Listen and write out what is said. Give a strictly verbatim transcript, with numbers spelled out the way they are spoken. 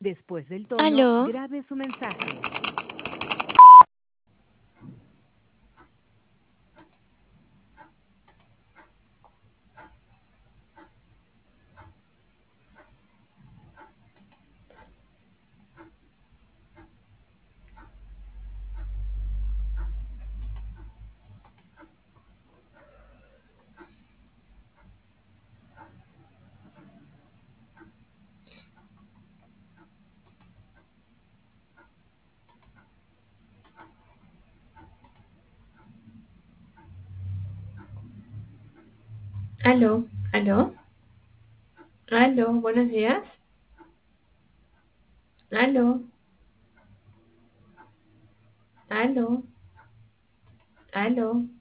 Después del tono, Aló, grabe su mensaje. aló, aló, aló, buenos días. Aló, aló, aló.